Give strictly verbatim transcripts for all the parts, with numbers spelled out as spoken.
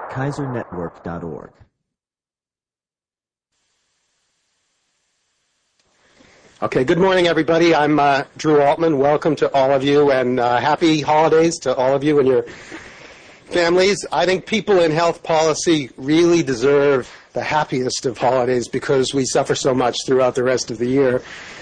kaiser network dot org. Okay, good morning, everybody. I'm uh, Drew Altman. Welcome to all of you, and uh, happy holidays to all of you and your families. I think people in health policy really deserve the happiest of holidays because we suffer so much throughout the rest of the year.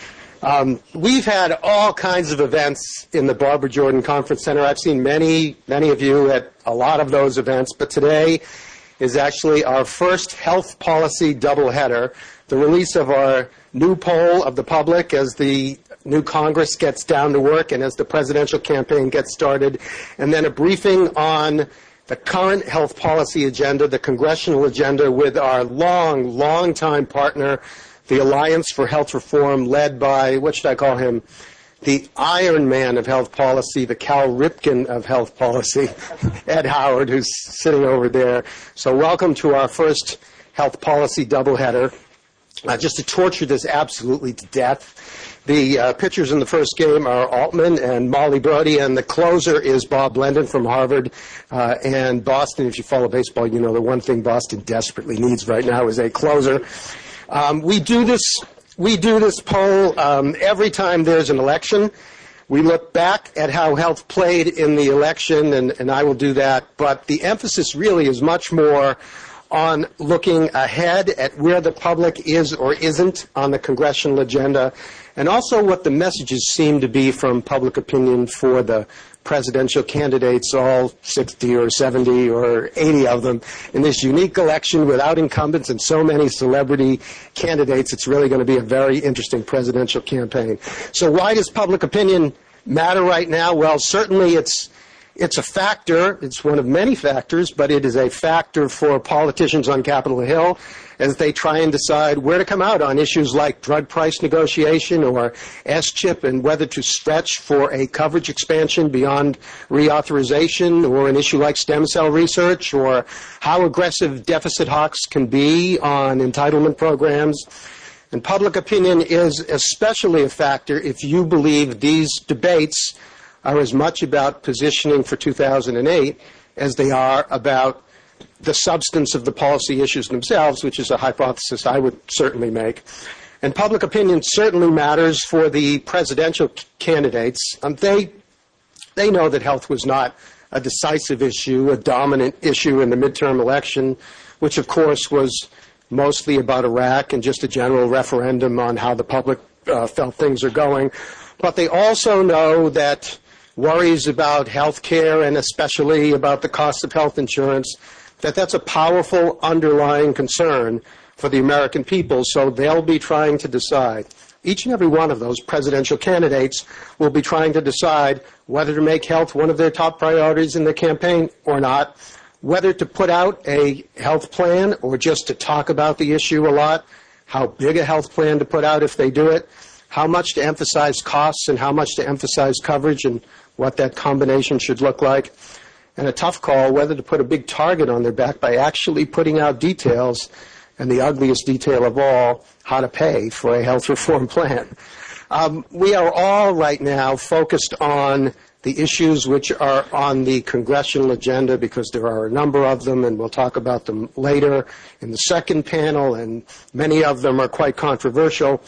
Um, we've had all kinds of events in the Barbara Jordan Conference Center. I've seen many, many of you at a lot of those events, but today is actually our first health policy doubleheader, the release of our new poll of the public as the new Congress gets down to work and as the presidential campaign gets started, and then a briefing on the current health policy agenda, the congressional agenda, with our long, long-time partner, the Alliance for Health Reform, led by, what should I call him, the Iron Man of health policy, the Cal Ripken of health policy, Ed Howard, who's sitting over there. So welcome to our first health policy doubleheader. Uh, just to torture this absolutely to death. The uh, pitchers in the first game are Altman and Molly Brody, and the closer is Bob Blendon from Harvard. Uh, and Boston, if you follow baseball, you know the one thing Boston desperately needs right now is a closer. Um, we do this we do this poll um, every time there's an election. We look back at how health played in the election, and, and I will do that. But the emphasis really is much more on looking ahead at where the public is or isn't on the congressional agenda, and also what the messages seem to be from public opinion for the presidential candidates, all sixty or seventy or eighty of them, in this unique election without incumbents and so many celebrity candidates. It's really going to be a very interesting presidential campaign. So why does public opinion matter right now? Well, certainly it's It's a factor. It's one of many factors, but it is a factor for politicians on Capitol Hill as they try and decide where to come out on issues like drug price negotiation or S chip and whether to stretch for a coverage expansion beyond reauthorization, or an issue like stem cell research, or how aggressive deficit hawks can be on entitlement programs. And public opinion is especially a factor if you believe these debates are as much about positioning for two thousand eight as they are about the substance of the policy issues themselves, which is a hypothesis I would certainly make. And public opinion certainly matters for the presidential candidates. Um, they, they know that health was not a decisive issue, a dominant issue in the midterm election, which of course was mostly about Iraq and just a general referendum on how the public uh, felt things are going. But they also know that worries about health care, and especially about the cost of health insurance, that that's a powerful underlying concern for the American people. So they'll be trying to decide. Each and every one of those presidential candidates will be trying to decide whether to make health one of their top priorities in their campaign or not, whether to put out a health plan or just to talk about the issue a lot, how big a health plan to put out if they do it, how much to emphasize costs and how much to emphasize coverage, and what that combination should look like, and a tough call whether to put a big target on their back by actually putting out details, and the ugliest detail of all, how to pay for a health reform plan. Um, we are all right now focused on the issues which are on the congressional agenda because there are a number of them, and we'll talk about them later in the second panel, and many of them are quite controversial.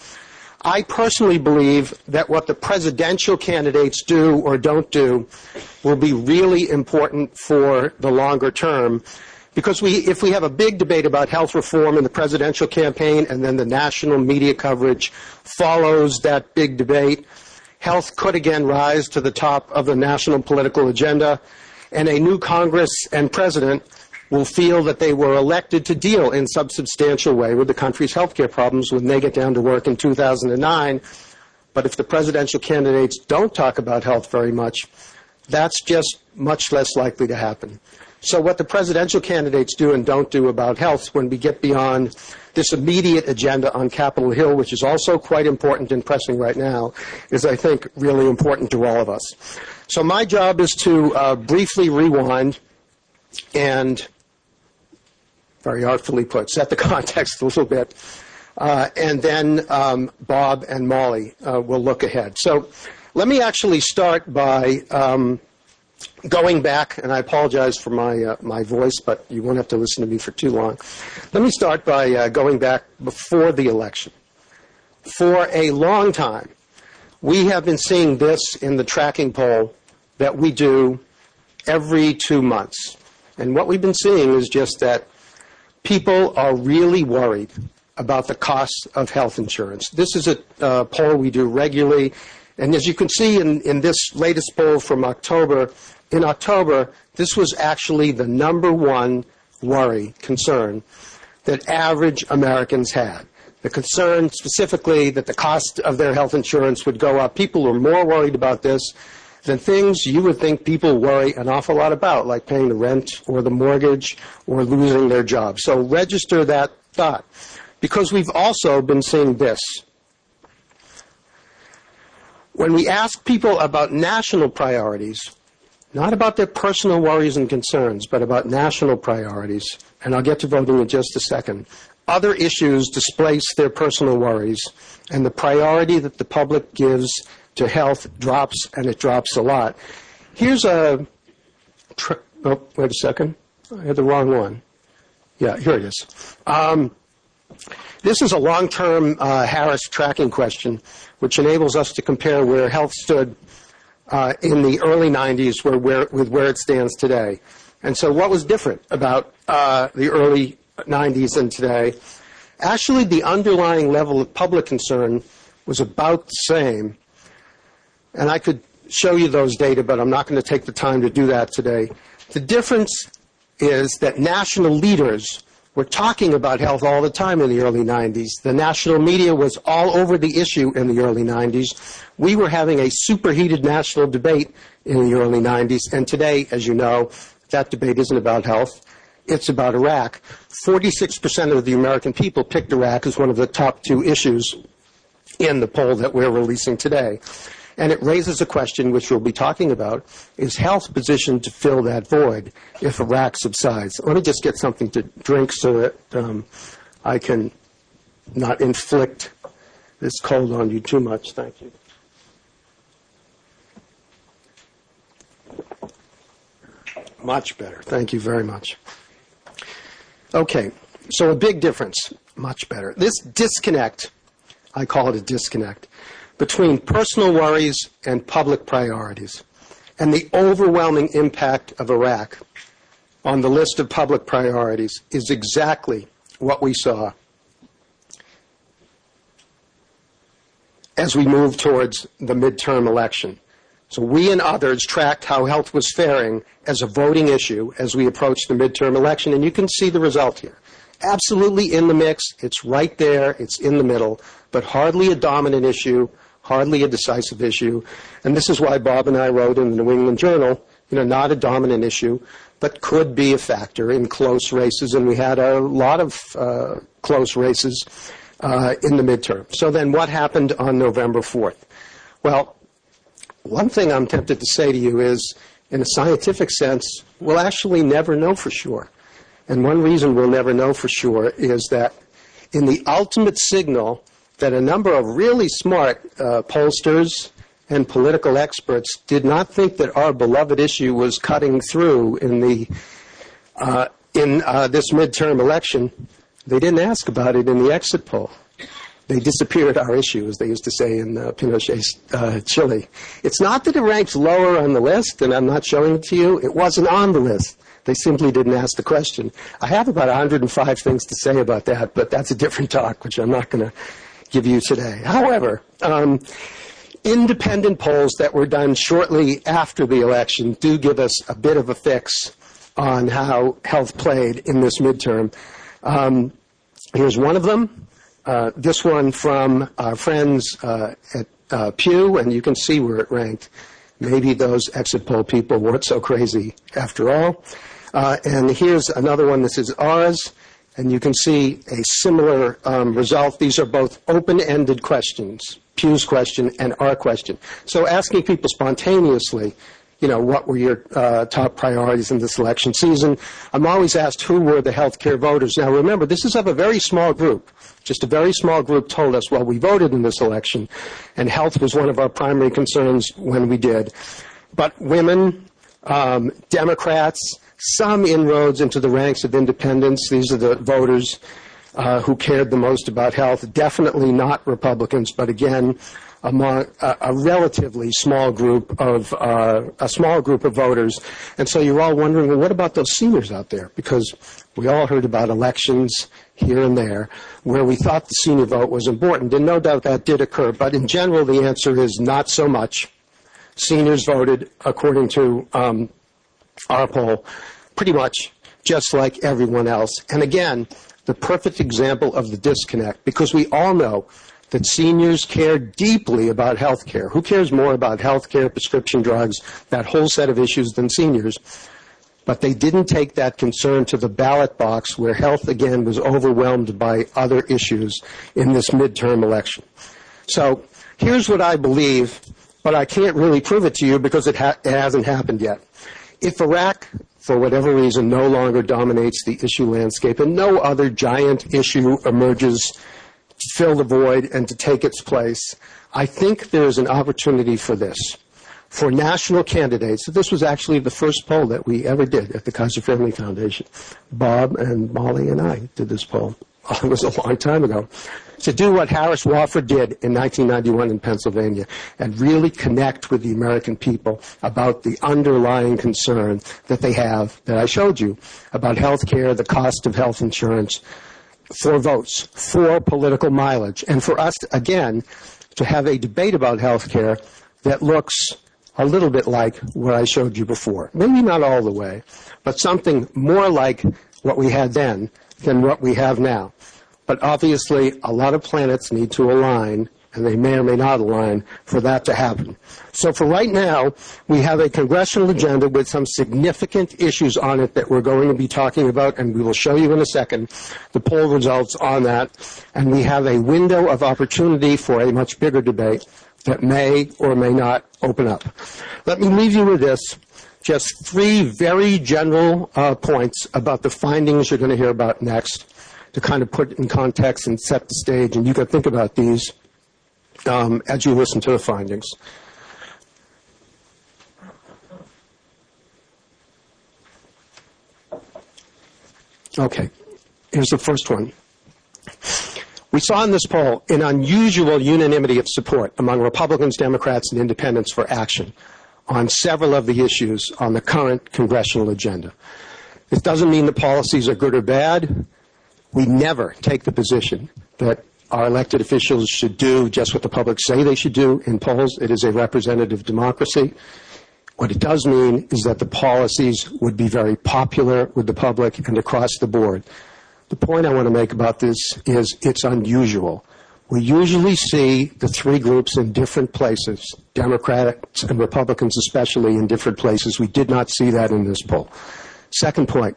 I personally believe that what the presidential candidates do or don't do will be really important for the longer term, because we, if we have a big debate about health reform in the presidential campaign and then the national media coverage follows that big debate, health could again rise to the top of the national political agenda, and a new Congress and president will feel that they were elected to deal in some substantial way with the country's health care problems when they get down to work in two thousand nine. But if the presidential candidates don't talk about health very much, that's just much less likely to happen. So what the presidential candidates do and don't do about health when we get beyond this immediate agenda on Capitol Hill, which is also quite important and pressing right now, is, I think, really important to all of us. So my job is to uh, briefly rewind and, very artfully put, set the context a little bit, uh, and then um, Bob and Molly uh, will look ahead. So let me actually start by um, going back, and I apologize for my uh, my voice, but you won't have to listen to me for too long. Let me start by uh, going back before the election. For a long time, we have been seeing this in the tracking poll that we do every two months. And what we've been seeing is just that people are really worried about the cost of health insurance. This is a uh, poll we do regularly. And as you can see in, in this latest poll from October, in October, this was actually the number one worry, concern, that average Americans had. The concern specifically that the cost of their health insurance would go up. People were more worried about this than things you would think people worry an awful lot about, like paying the rent or the mortgage or losing their job. So register that thought. Because we've also been seeing this. When we ask people about national priorities, not about their personal worries and concerns, but about national priorities, and I'll get to voting in just a second, other issues displace their personal worries, and the priority that the public gives to health drops, and it drops a lot. Here's a, tr- oh, wait a second, I had the wrong one. Yeah, here it is. Um, this is a long-term uh, Harris tracking question, which enables us to compare where health stood uh, in the early nineties where, where, with where it stands today. And so what was different about uh, the early nineties and today? Actually, the underlying level of public concern was about the same. And I could show you those data, but I'm not going to take the time to do that today. The difference is that national leaders were talking about health all the time in the early nineties. The national media was all over the issue in the early nineties. We were having a superheated national debate in the early nineties. And today, as you know, that debate isn't about health. It's about Iraq. forty-six percent of the American people picked Iraq as one of the top two issues in the poll that we're releasing today. And it raises a question, which we'll be talking about, is health positioned to fill that void if Iraq subsides? Let me just get something to drink so that um, I can not inflict this cold on you too much. Thank you. Much better. Thank you very much. Okay, so a big difference. Much better. This disconnect, I call it a disconnect, between personal worries and public priorities, and the overwhelming impact of Iraq on the list of public priorities is exactly what we saw as we move towards the midterm election. So we and others tracked how health was faring as a voting issue as we approached the midterm election, and you can see the result here. Absolutely in the mix. It's right there. It's in the middle, but hardly a dominant issue, hardly a decisive issue. And this is why Bob and I wrote in the New England Journal, you know, not a dominant issue, but could be a factor in close races. And we had a lot of uh, close races uh, in the midterm. So then what happened on November fourth? Well, one thing I'm tempted to say to you is, in a scientific sense, we'll actually never know for sure. And one reason we'll never know for sure is that in the ultimate signal that a number of really smart uh, pollsters and political experts did not think that our beloved issue was cutting through in the uh, in uh, this midterm election, they didn't ask about it in the exit poll. They disappeared our issue, as they used to say in uh, Pinochet's uh, Chile. It's not that it ranks lower on the list, and I'm not showing it to you. It wasn't on the list. They simply didn't ask the question. I have about one hundred five things to say about that, but that's a different talk, which I'm not going to give you today. However, um, independent polls that were done shortly after the election do give us a bit of a fix on how health played in this midterm. Um, here's one of them. Uh, this one from our friends uh, at uh, Pew, and you can see where it ranked. Maybe those exit poll people weren't so crazy after all. Uh, and here's another one. This is ours, and you can see a similar um, result. These are both open-ended questions, Pew's question and our question. So asking people spontaneously, you know, what were your uh, top priorities in this election season? I'm always asked who were the healthcare voters. Now, remember, this is of a very small group. Just a very small group told us, well, we voted in this election, and health was one of our primary concerns when we did. But women, Um, Democrats, some inroads into the ranks of independents. These are the voters uh, who cared the most about health. Definitely not Republicans, but again, among a, a relatively small group of uh, a small group of voters. And so you're all wondering, well, what about those seniors out there? Because we all heard about elections here and there where we thought the senior vote was important, and no doubt that did occur. But in general, the answer is not so much. Seniors voted, according to um, our poll, pretty much just like everyone else. And again, the perfect example of the disconnect, because we all know that seniors care deeply about health care. Who cares more about health care, prescription drugs, that whole set of issues than seniors? But they didn't take that concern to the ballot box where health, again, was overwhelmed by other issues in this midterm election. So here's what I believe, but I can't really prove it to you because it, ha- it hasn't happened yet. If Iraq, for whatever reason, no longer dominates the issue landscape and no other giant issue emerges to fill the void and to take its place, I think there is an opportunity for this. For national candidates, this was actually the first poll that we ever did at the Kaiser Family Foundation. Bob and Molly and I did this poll. It was a long time ago. To do what Harris Wofford did in nineteen ninety-one in Pennsylvania and really connect with the American people about the underlying concern that they have, that I showed you, about health care, the cost of health insurance, for votes, for political mileage, and for us, to, again, to have a debate about health care that looks a little bit like what I showed you before. Maybe not all the way, but something more like what we had then than what we have now. But obviously, a lot of planets need to align, and they may or may not align for that to happen. So for right now, we have a congressional agenda with some significant issues on it that we're going to be talking about, and we will show you in a second the poll results on that. And we have a window of opportunity for a much bigger debate that may or may not open up. Let me leave you with this. Just three very general uh, points about the findings you're going to hear about next to kind of put it in context and set the stage, and you can think about these um, as you listen to the findings. Okay, here's the first one. We saw in this poll an unusual unanimity of support among Republicans, Democrats, and independents for action on several of the issues on the current congressional agenda. This doesn't mean the policies are good or bad. We never take the position that our elected officials should do just what the public say they should do in polls. It is a representative democracy. What it does mean is that the policies would be very popular with the public and across the board. The point I want to make about this is it's unusual. We usually see the three groups in different places, Democrats and Republicans especially in different places. We did not see that in this poll. Second point.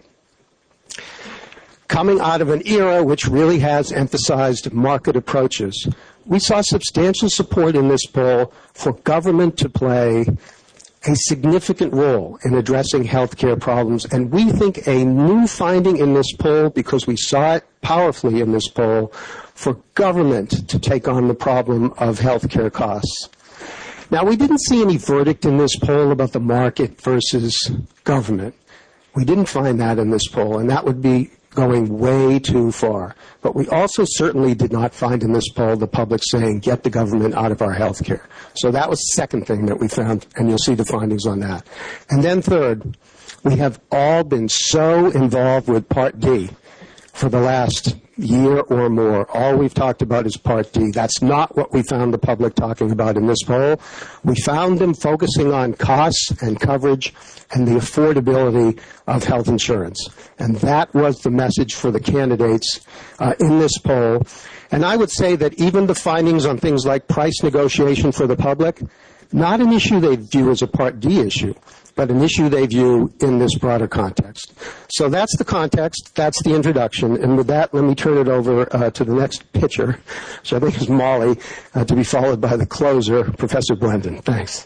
Coming out of an era which really has emphasized market approaches, we saw substantial support in this poll for government to play a significant role in addressing health care problems. And we think a new finding in this poll, because we saw it powerfully in this poll, for government to take on the problem of health care costs. Now, we didn't see any verdict in this poll about the market versus government. We didn't find that in this poll, and that would be going way too far. But we also certainly did not find in this poll the public saying, get the government out of our health care. So that was the second thing that we found, and you'll see the findings on that. And then third, we have all been so involved with Part D for the last year or more. All we've talked about is Part D. That's not what we found the public talking about in this poll. We found them focusing on costs and coverage and the affordability of health insurance. And that was the message for the candidates uh, in this poll. And I would say that even the findings on things like price negotiation for the public, not an issue they view as a Part D issue, but an issue they view in this broader context. So that's the context, that's the introduction, and with that, let me turn it over uh, to the next pitcher, which I think is Molly, uh, to be followed by the closer, Professor Blendon. Thanks.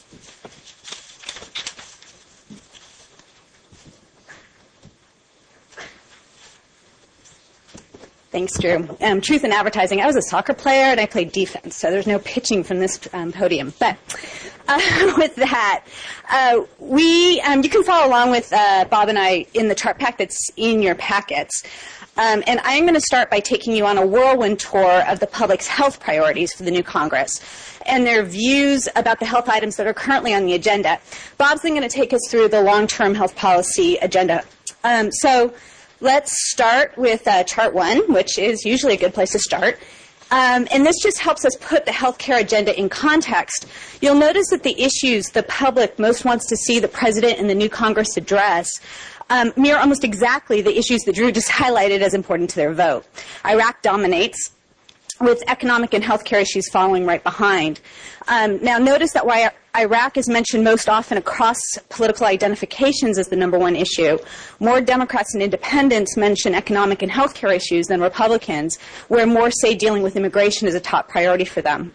Thanks, Drew. Um, truth in advertising. I was a soccer player and I played defense, so there's no pitching from this um, podium. But uh, with that, uh, we um, you can follow along with uh, Bob and I in the chart pack that's in your packets. Um, and I'm going to start by taking you on a whirlwind tour of the public's health priorities for the new Congress and their views about the health items that are currently on the agenda. Bob's then going to take us through the long-term health policy agenda. Um, so let's start with uh, chart one, which is usually a good place to start. Um, and this just helps us put the healthcare agenda in context. You'll notice that the issues the public most wants to see the President and the new Congress address um, mirror almost exactly the issues that Drew just highlighted as important to their vote. Iraq dominates, with economic and healthcare issues following right behind. Um, now, notice that while Iraq is mentioned most often across political identifications as the number one issue, more Democrats and independents mention economic and healthcare issues than Republicans, where more say dealing with immigration is a top priority for them.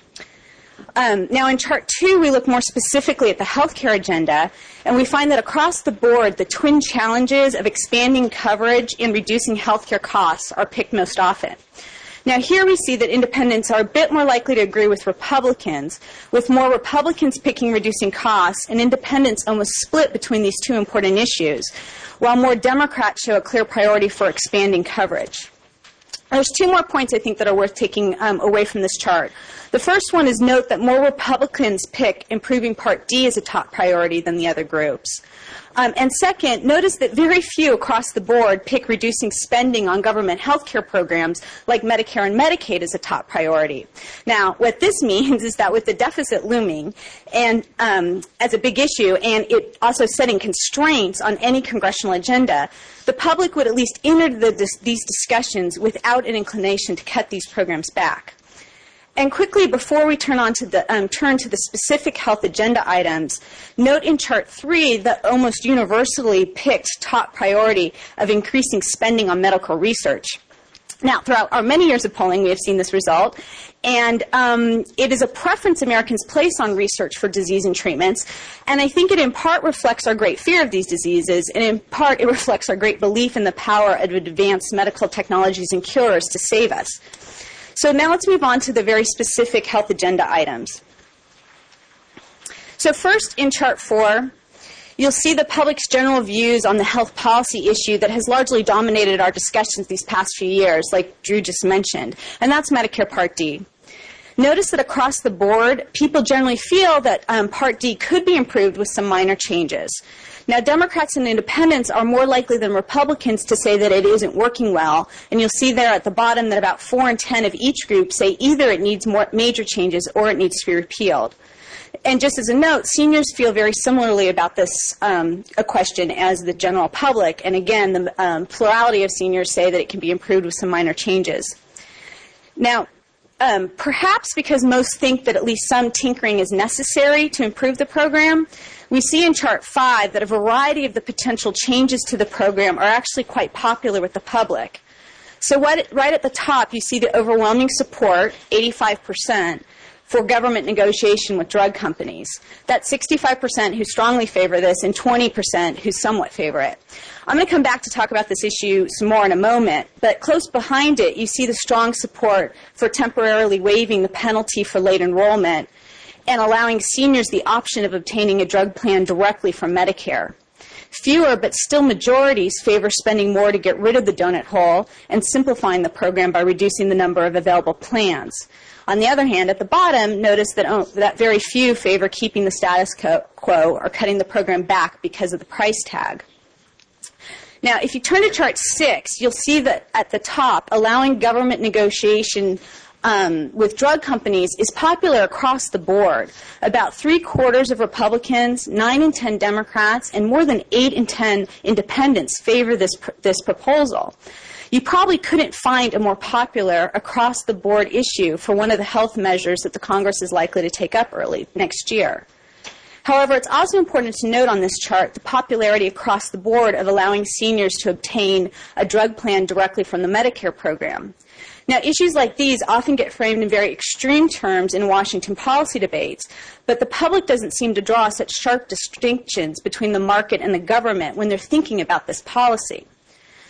Um, now, in chart two, we look more specifically at the healthcare agenda, and we find that across the board, the twin challenges of expanding coverage and reducing healthcare costs are picked most often. Now, here we see that independents are a bit more likely to agree with Republicans, with more Republicans picking reducing costs and independents almost split between these two important issues, while more Democrats show a clear priority for expanding coverage. There's two more points I think that are worth taking um, away from this chart. The first one is note that more Republicans pick improving Part D as a top priority than the other groups. Um, and second, notice that very few across the board pick reducing spending on government health care programs like Medicare and Medicaid as a top priority. Now, what this means is that with the deficit looming and um, as a big issue and it also setting constraints on any congressional agenda, the public would at least enter the, this, these discussions without an inclination to cut these programs back. And quickly, before we turn on to the um, turn to the specific health agenda items, note in chart three the almost universally picked top priority of increasing spending on medical research. Now, throughout our many years of polling, we have seen this result, and um, it is a preference Americans place on research for disease and treatments, and I think it in part reflects our great fear of these diseases, and in part it reflects our great belief in the power of advanced medical technologies and cures to save us. So now let's move on to the very specific health agenda items. So first, in chart four, you'll see the public's general views on the health policy issue that has largely dominated our discussions these past few years, like Drew just mentioned, and that's Medicare Part D. Notice that across the board, people generally feel that um, Part D could be improved with some minor changes. Now, Democrats and independents are more likely than Republicans to say that it isn't working well, and you'll see there at the bottom that about four in ten of each group say either it needs more major changes or it needs to be repealed. And just as a note, seniors feel very similarly about this um, a question as the general public, and again, the um, plurality of seniors say that it can be improved with some minor changes. Now, Um, perhaps because most think that at least some tinkering is necessary to improve the program, we see in chart five that a variety of the potential changes to the program are actually quite popular with the public. So what, right at the top, you see the overwhelming support, eighty-five percent, for government negotiation with drug companies. That's sixty-five percent who strongly favor this and twenty percent who somewhat favor it. I'm going to come back to talk about this issue some more in a moment, but close behind it, you see the strong support for temporarily waiving the penalty for late enrollment and allowing seniors the option of obtaining a drug plan directly from Medicare. Fewer, but still majorities, favor spending more to get rid of the donut hole and simplifying the program by reducing the number of available plans. On the other hand, at the bottom, notice that, oh, that very few favor keeping the status quo or cutting the program back because of the price tag. Now, if you turn to chart six, you'll see that at the top, allowing government negotiation um, with drug companies is popular across the board. About three quarters of Republicans, nine in ten Democrats, and more than eight in ten independents favor this pr- this proposal. You probably couldn't find a more popular across-the-board issue for one of the health measures that the Congress is likely to take up early next year. However, it's also important to note on this chart the popularity across the board of allowing seniors to obtain a drug plan directly from the Medicare program. Now, issues like these often get framed in very extreme terms in Washington policy debates, but the public doesn't seem to draw such sharp distinctions between the market and the government when they're thinking about this policy.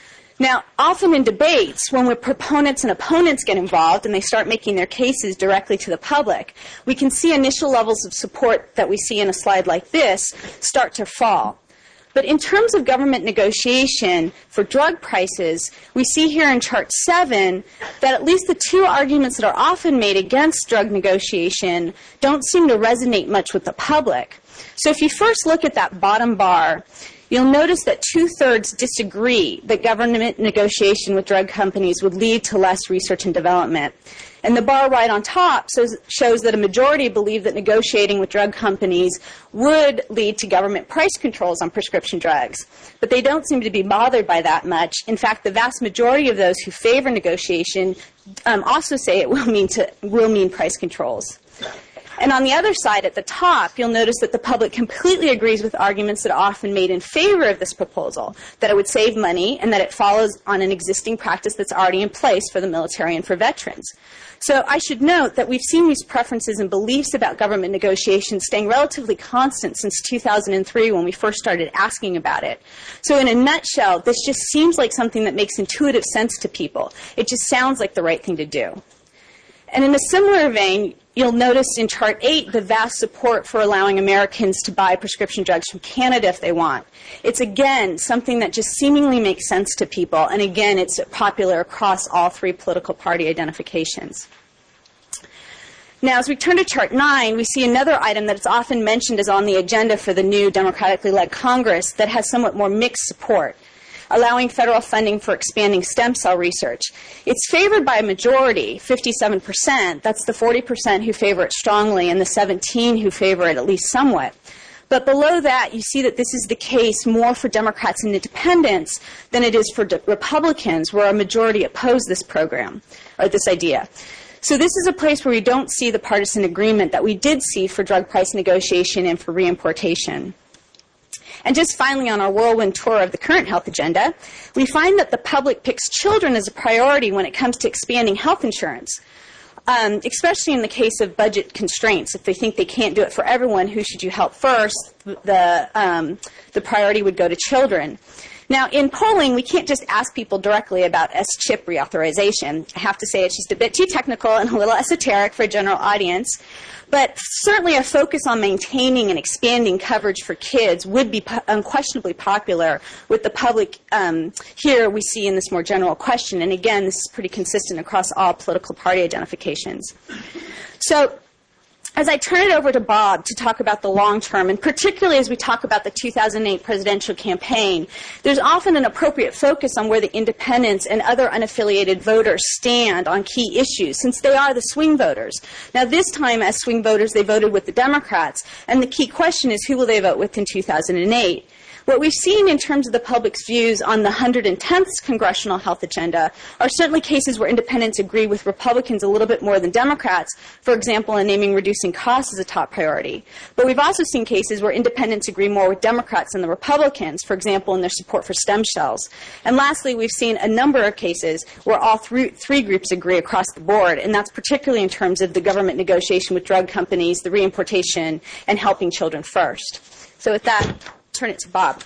Now, often in debates, when proponents and opponents get involved and they start making their cases directly to the public, we can see initial levels of support that we see in a slide like this start to fall. But in terms of government negotiation for drug prices, we see here in chart seven that at least the two arguments that are often made against drug negotiation don't seem to resonate much with the public. So if you first look at that bottom bar, you'll notice that two-thirds disagree that government negotiation with drug companies would lead to less research and development. And the bar right on top shows, shows that a majority believe that negotiating with drug companies would lead to government price controls on prescription drugs. But they don't seem to be bothered by that much. In fact, the vast majority of those who favor negotiation um, also say it will mean, to, will mean price controls. And on the other side, at the top, you'll notice that the public completely agrees with arguments that are often made in favor of this proposal, that it would save money and that it follows on an existing practice that's already in place for the military and for veterans. So I should note that we've seen these preferences and beliefs about government negotiations staying relatively constant since two thousand three when we first started asking about it. So in a nutshell, this just seems like something that makes intuitive sense to people. It just sounds like the right thing to do. And in a similar vein, you'll notice in chart eight the vast support for allowing Americans to buy prescription drugs from Canada if they want. It's, again, something that just seemingly makes sense to people. And, again, it's popular across all three political party identifications. Now, as we turn to chart nine, we see another item that is often mentioned as on the agenda for the new democratically led Congress that has somewhat more mixed support, allowing federal funding for expanding stem cell research. It's favored by a majority, fifty-seven percent. That's the forty percent who favor it strongly and the seventeen who favor it at least somewhat. But below that, you see that this is the case more for Democrats and independents than it is for Republicans, where a majority oppose this program, or this idea. So this is a place where we don't see the partisan agreement that we did see for drug price negotiation and for reimportation. And just finally, on our whirlwind tour of the current health agenda, we find that the public picks children as a priority when it comes to expanding health insurance, um, especially in the case of budget constraints. If they think they can't do it for everyone, who should you help first? The, um, the priority would go to children. Now, in polling, we can't just ask people directly about S chip reauthorization. I have to say it's just a bit too technical and a little esoteric for a general audience. But certainly a focus on maintaining and expanding coverage for kids would be po- unquestionably popular with the public. Um, here we see in this more general question. And again, this is pretty consistent across all political party identifications. So as I turn it over to Bob to talk about the long term, and particularly as we talk about the two thousand eight presidential campaign, there's often an appropriate focus on where the independents and other unaffiliated voters stand on key issues, since they are the swing voters. Now, this time, as swing voters, they voted with the Democrats, and the key question is who will they vote with in two thousand eight? What we've seen in terms of the public's views on the one hundred tenth Congressional Health Agenda are certainly cases where independents agree with Republicans a little bit more than Democrats, for example, in naming reducing costs as a top priority. But we've also seen cases where independents agree more with Democrats than the Republicans, for example, in their support for stem cells. And lastly, we've seen a number of cases where all three, three groups agree across the board, and that's particularly in terms of the government negotiation with drug companies, the reimportation, and helping children first. So with that, turn it to Bob.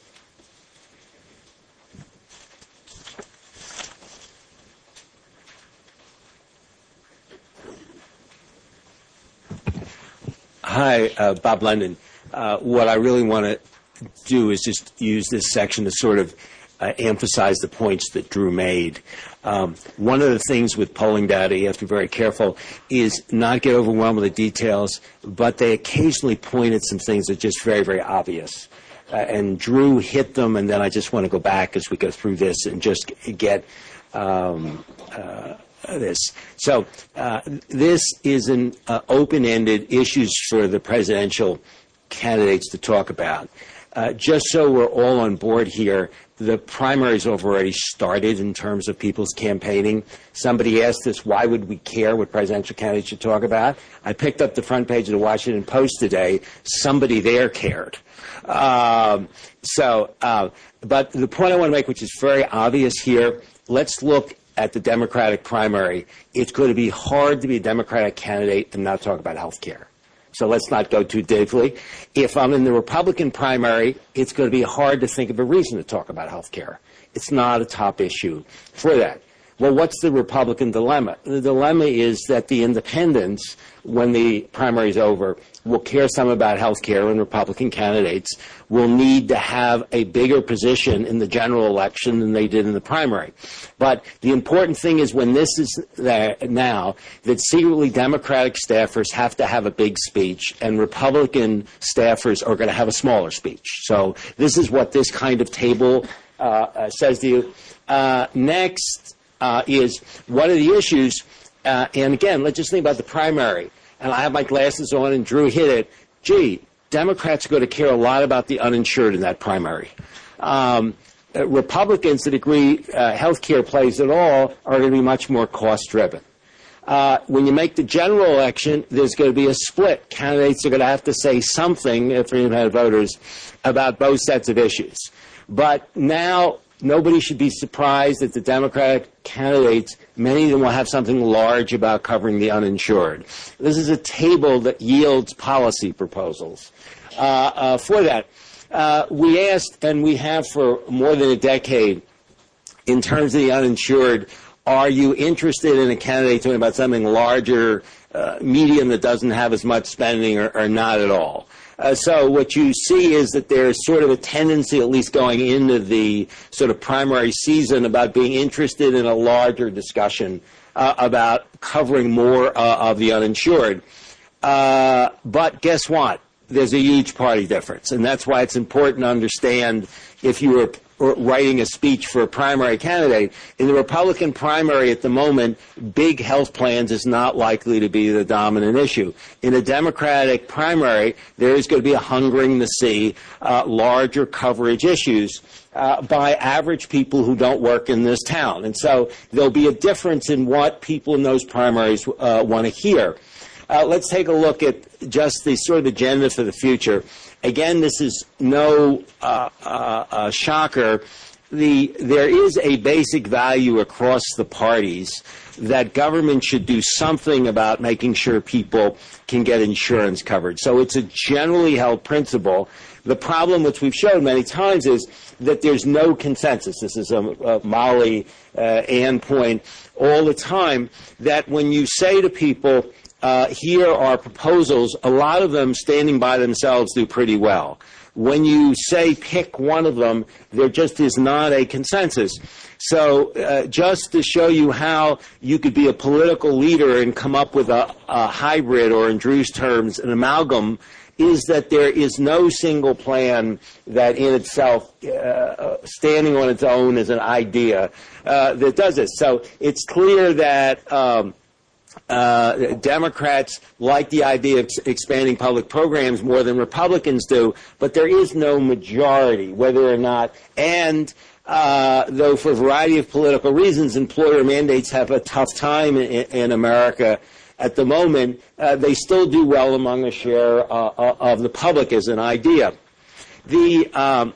Hi, uh, Bob London. Uh, what I really want to do is just use this section to sort of uh, emphasize the points that Drew made. Um, one of the things with polling data, you have to be very careful, is not get overwhelmed with the details, but they occasionally point at some things that are just very, very obvious. Uh, and Drew hit them, and then I just want to go back as we go through this and just get um, uh, this. So uh, this is an uh, open-ended issues for the presidential candidates to talk about. Uh, just so we're all on board here, the primaries have already started in terms of people's campaigning. Somebody asked us, why would we care what presidential candidates should talk about? I picked up the front page of the Washington Post today. Somebody there cared. Um, so, uh, but the point I want to make, which is very obvious here, let's look at the Democratic primary. It's going to be hard to be a Democratic candidate and not talk about health care. so let's not go too deeply. If I'm in the Republican primary, it's going to be hard to think of a reason to talk about health care. It's not a top issue for that. Well, what's the Republican dilemma? The dilemma is that the independents, when the primary is over, will care some about health care, and Republican candidates will need to have a bigger position in the general election than they did in the primary. But the important thing is when this is there now, that secretly Democratic staffers have to have a big speech, and Republican staffers are going to have a smaller speech. So this is what this kind of table uh, uh, says to you. Uh, next uh, is what are the issues? Uh, and again, let's just think about the primary. And I have my glasses on, and Drew hit it. Gee, Democrats are going to care a lot about the uninsured in that primary. Um, uh, Republicans that agree uh, health care plays at all are going to be much more cost-driven. Uh, when you make the general election, there's going to be a split. Candidates are going to have to say something, if you've had voters, about both sets of issues. But now nobody should be surprised that the Democratic candidates, many of them will have something large about covering the uninsured. This is a table that yields policy proposals. Uh, uh, for that, uh, we asked, and we have for more than a decade, in terms of the uninsured, are you interested in a candidate talking about something larger, uh, medium that doesn't have as much spending, or, or not at all? Uh, so what you see is that there's sort of a tendency, at least going into the sort of primary season, about being interested in a larger discussion uh, about covering more uh, of the uninsured. Uh, but guess what? There's a huge party difference, and that's why it's important to understand if you were writing a speech for a primary candidate. In the Republican primary at the moment, big health plans is not likely to be the dominant issue. In a Democratic primary, there is going to be a hungering to see uh, larger coverage issues uh, by average people who don't work in this town. And so there'll be a difference in what people in those primaries uh, want to hear. Uh, let's take a look at just the sort of agenda for the future. Again, this is no uh, uh, uh, shocker. The, there is a basic value across the parties that government should do something about making sure people can get insurance coverage. So it's a generally held principle. The problem, which we've shown many times, is that there's no consensus. This is a, a Molly uh, Ann point all the time, that when you say to people, Uh, here are proposals, a lot of them standing by themselves do pretty well. When you say pick one of them, there just is not a consensus. So uh, just to show you how you could be a political leader and come up with a, a hybrid, or in Drew's terms, an amalgam, is that there is no single plan that in itself, uh, standing on its own as an idea, uh, that does this. So it's clear that um, Uh, Democrats like the idea of expanding public programs more than Republicans do, but there is no majority, whether or not, and uh, though for a variety of political reasons, employer mandates have a tough time in, in America at the moment, uh, they still do well among a share uh, of the public as an idea. The um,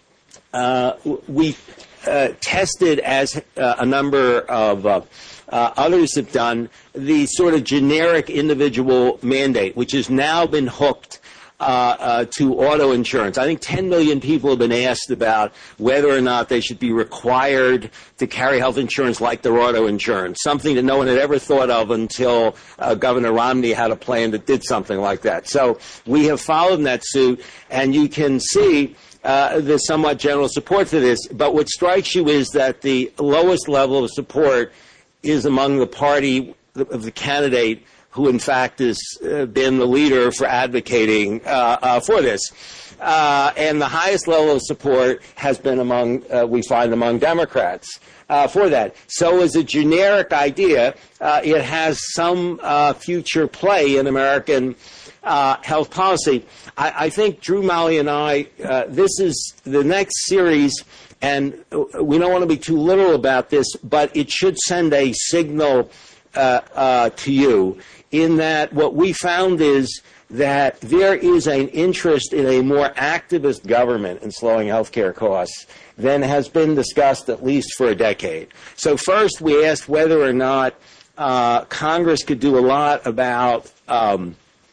uh, we uh, tested, as uh, a number of uh, Uh, others have done, the sort of generic individual mandate, which has now been hooked uh, uh, to auto insurance. I think ten million people have been asked about whether or not they should be required to carry health insurance like their auto insurance, something that no one had ever thought of until uh, Governor Romney had a plan that did something like that. So we have followed in that suit, and you can see uh, the somewhat general support for this. But what strikes you is that the lowest level of support is among the party of the candidate who, in fact, has uh, been the leader for advocating uh, uh, for this. Uh, and the highest level of support has been among, uh, we find, among Democrats uh, for that. So as a generic idea, uh, it has some uh, future play in American uh, health policy. I, I think Drew, Molly, and I, uh, this is the next series. And we don't want to be too literal about this, but it should send a signal uh, uh, to you in that what we found is that there is an interest in a more activist government in slowing health care costs than has been discussed at least for a decade. So first we asked whether or not uh, Congress could do a lot about um,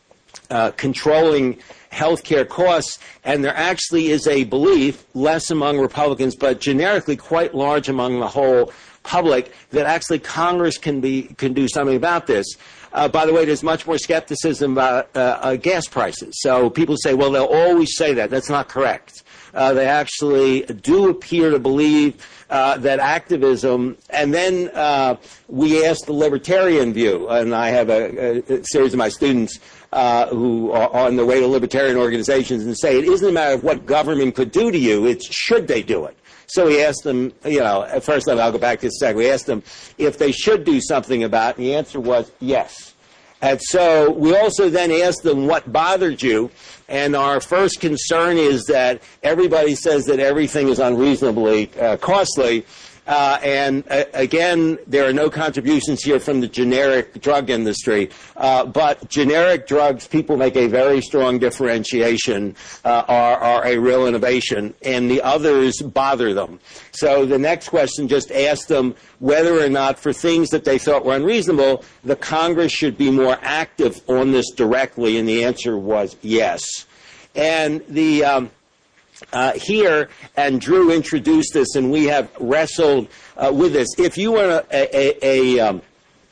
uh, controlling healthcare costs, and there actually is a belief, less among Republicans, but generically quite large among the whole public, that actually Congress can be can do something about this. Uh, by the way, there's much more skepticism about uh, uh, gas prices. So people say, well, they'll always say that. That's not correct. Uh, they actually do appear to believe uh, that activism, and then uh, we asked the libertarian view, and I have a, a series of my students uh, who are on the way to libertarian organizations and say it isn't a matter of what government could do to you, it's should they do it. So we asked them, you know, at first level, I'll go back to this second, we asked them if they should do something about it, and the answer was yes. And so we also then asked them what bothered you, and our first concern is that everybody says that everything is unreasonably uh, costly. Uh, and uh, again, there are no contributions here from the generic drug industry. Uh, but generic drugs, people make a very strong differentiation, uh, are, are a real innovation, and the others bother them. So the next question just asked them whether or not, for things that they thought were unreasonable, the Congress should be more active on this directly, and the answer was yes. And the um, Uh, here, and Drew introduced this, and we have wrestled uh, with this. If you were a, a, a, um,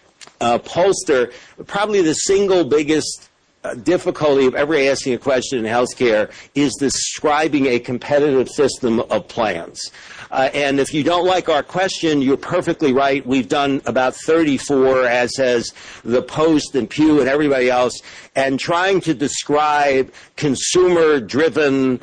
a pollster, probably the single biggest uh, difficulty of ever asking a question in healthcare is describing a competitive system of plans. Uh, and if you don't like our question, you're perfectly right. We've done about thirty-four, as has the Post and Pew and everybody else, and trying to describe consumer-driven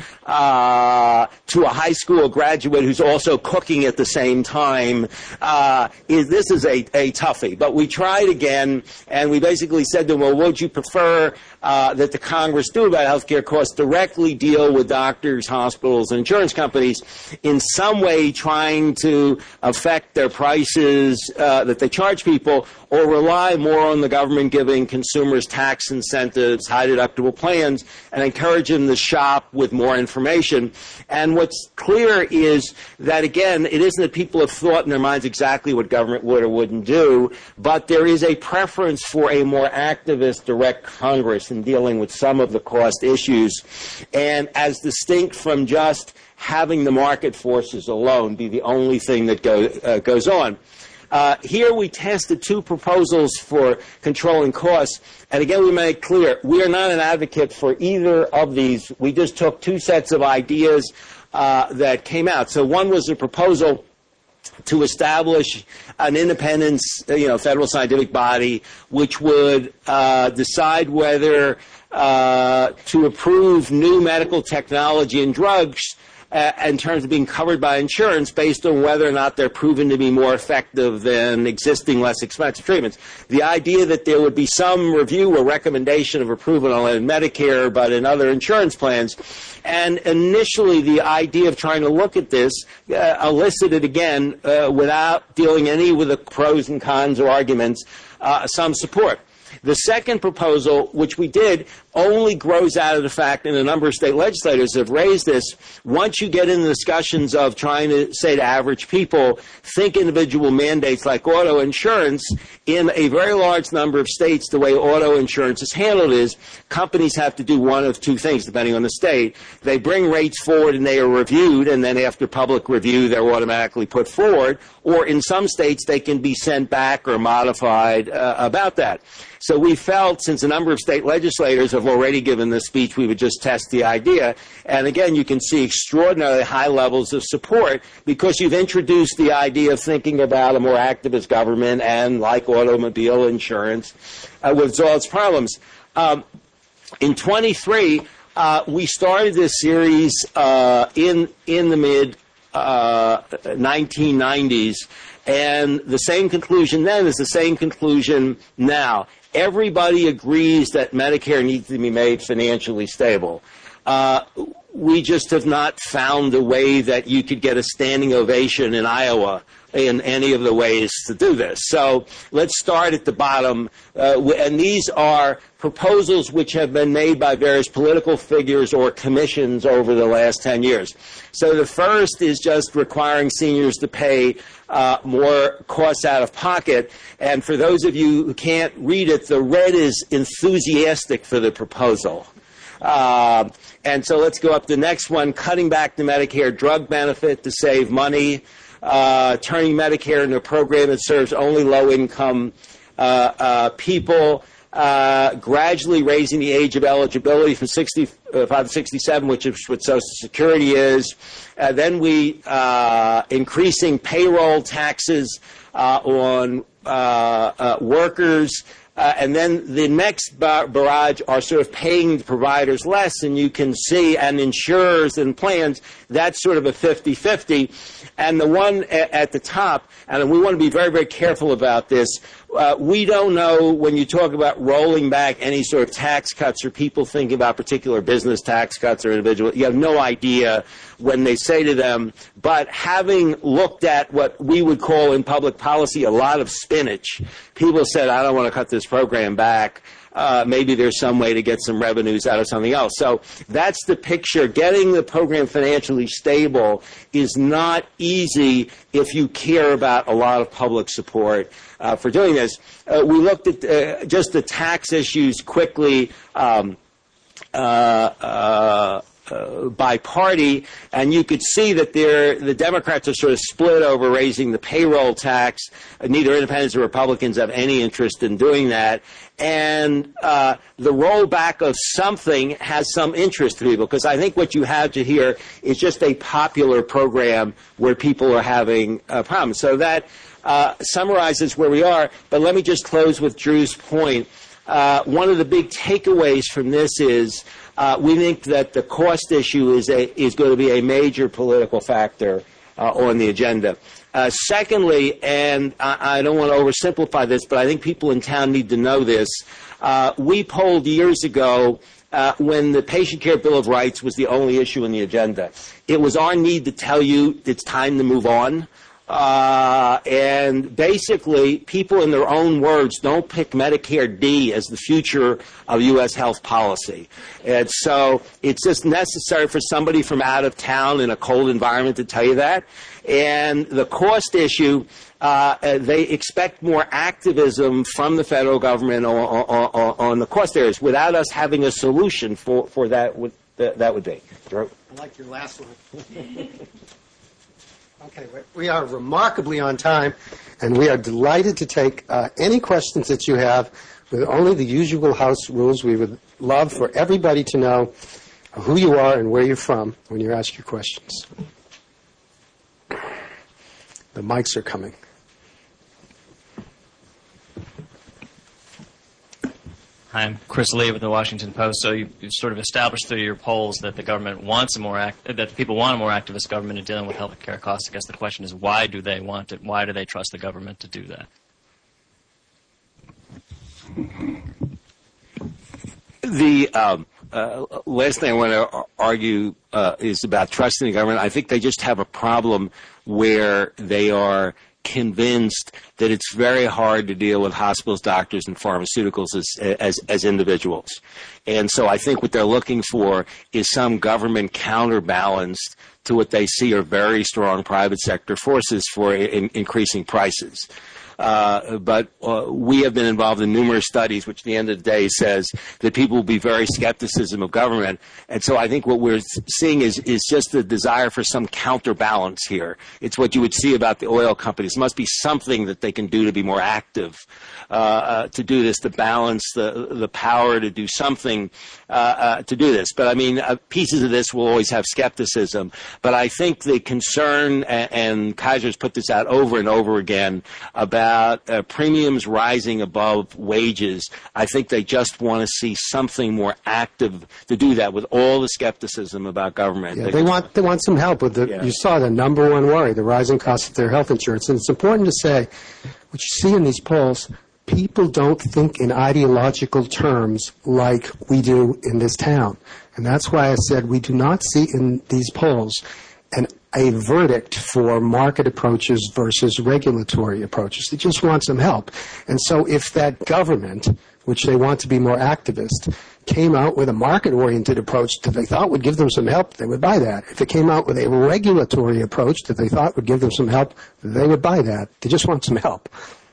uh, to a high school graduate who's also cooking at the same time, uh, is this is a, a toughie. But we tried again, and we basically said to them, well, what would you prefer uh, that the Congress do about health care costs? Directly deal with doctors, hospitals, and insurance companies in some way, trying to affect their prices uh, that they charge people, or rely more on the government giving consumers tax incentives, high deductible plans, and encourage them to shop with more information. And what's clear is that, again, it isn't that people have thought in their minds exactly what government would or wouldn't do, but there is a preference for a more activist, direct Congress in dealing with some of the cost issues, and as distinct from just having the market forces alone be the only thing that go, uh, goes on. Uh, here we tested two proposals for controlling costs, and again we made clear we are not an advocate for either of these. We just took two sets of ideas uh, that came out. So one was a proposal to establish an independent, you know, federal scientific body which would uh, decide whether uh, to approve new medical technology and drugs Uh, in terms of being covered by insurance based on whether or not they're proven to be more effective than existing less expensive treatments. The idea that there would be some review or recommendation of approval in Medicare but in other insurance plans. And initially the idea of trying to look at this uh, elicited, again, uh, without dealing any with the pros and cons or arguments, uh, some support. The second proposal, which we did, only grows out of the fact, and a number of state legislators have raised this, once you get into discussions of trying to say to average people, think individual mandates like auto insurance, in a very large number of states, the way auto insurance is handled is companies have to do one of two things, depending on the state. They bring rates forward and they are reviewed, and then after public review, they're automatically put forward. Or in some states, they can be sent back or modified uh, about that. So we felt, since a number of state legislators have already given this speech, we would just test the idea. And again, you can see extraordinarily high levels of support because you've introduced the idea of thinking about a more activist government and, like automobile insurance, uh, with all its problems. Um, in twenty-three, uh, we started this series uh, in in the mid uh, nineteen nineties, and the same conclusion then is the same conclusion now. Everybody agrees that Medicare needs to be made financially stable. Uh, we just have not found a way that you could get a standing ovation in Iowa in any of the ways to do this. So let's start at the bottom. Uh, and these are proposals which have been made by various political figures or commissions over the last ten years. So the first is just requiring seniors to pay uh, more costs out of pocket. And for those of you who can't read it, the red is enthusiastic for the proposal. Uh, and so let's go up to the next one, cutting back the Medicare drug benefit to save money, uh, turning Medicare into a program that serves only low-income uh, uh, people, uh, gradually raising the age of eligibility from sixty-five to sixty-seven, which is what Social Security is. Uh, then we uh, increasing payroll taxes uh, on uh, uh, workers. Uh, and then the next bar- barrage are sort of paying the providers less, and you can see, and insurers and plans, that's sort of a fifty-fifty. And the one a- at the top, and we want to be very, very careful about this, uh, we don't know when you talk about rolling back any sort of tax cuts or people thinking about particular business tax cuts or individual, you have no idea when they say to them, but having looked at what we would call in public policy a lot of spinach, people said, I don't want to cut this program back. Uh, maybe there's some way to get some revenues out of something else. So that's the picture. Getting the program financially stable is not easy if you care about a lot of public support uh, for doing this. Uh, we looked at uh, just the tax issues quickly. Um, uh, uh, Uh, by party, and you could see that they're, the Democrats are sort of split over raising the payroll tax. Uh, neither independents or Republicans have any interest in doing that. And uh, the rollback of something has some interest to people, because I think what you have to hear is just a popular program where people are having uh, problems. So that uh, summarizes where we are, but let me just close with Drew's point. Uh, one of the big takeaways from this is Uh, we think that the cost issue is a, is going to be a major political factor uh, on the agenda. Uh, secondly, and I, I don't want to oversimplify this, but I think people in town need to know this. Uh, we polled years ago uh, when the Patient Care Bill of Rights was the only issue on the agenda. It was our need to tell you it's time to move on. Uh, and basically, people in their own words don't pick Medicare D as the future of U S health policy. And so it's just necessary for somebody from out of town in a cold environment to tell you that. And the cost issue, uh, they expect more activism from the federal government on, on, on the cost areas without us having a solution for, for that, would, that would be. Drew? I like your last one. Okay, we are remarkably on time, and we are delighted to take uh, any questions that you have with only the usual house rules. We would love for everybody to know who you are and where you're from when you ask your questions. The mics are coming. Hi, I'm Chris Lee with the Washington Post. So you, you sort of established through your polls that the government wants a more act, that the people want a more activist government in dealing with health care costs. I guess the question is, why do they want it? Why do they trust the government to do that? The um, uh, last thing I want to argue uh, is about trusting the government. I think they just have a problem where they are convinced that it's very hard to deal with hospitals, doctors, and pharmaceuticals as, as, as individuals. And so I think what they're looking for is some government counterbalanced to what they see are very strong private sector forces for in, increasing prices. Uh, but uh, we have been involved in numerous studies, which at the end of the day says that people will be very skepticism of government. And so I think what we're seeing is, is just the desire for some counterbalance here. It's what you would see about the oil companies. There must be something that they can do to be more active, uh, uh, to do this, to balance the, the power to do something uh, uh, to do this. But, I mean, uh, pieces of this will always have skepticism. But I think the concern, and, and Kaiser's put this out over and over again, about About uh, premiums rising above wages. I think they just want to see something more active to do that with all the skepticism about government. Yeah, they, they want they want some help with the. Yeah. You saw the number one worry, the rising cost of their health insurance, and it's important to say what you see in these polls. People don't think in ideological terms like we do in this town. And that's why I said we do not see in these polls an, a verdict for market approaches versus regulatory approaches. They just want some help. And so if that government, which they want to be more activist, came out with a market-oriented approach that they thought would give them some help, they would buy that. If it came out with a regulatory approach that they thought would give them some help, they would buy that. They just want some help.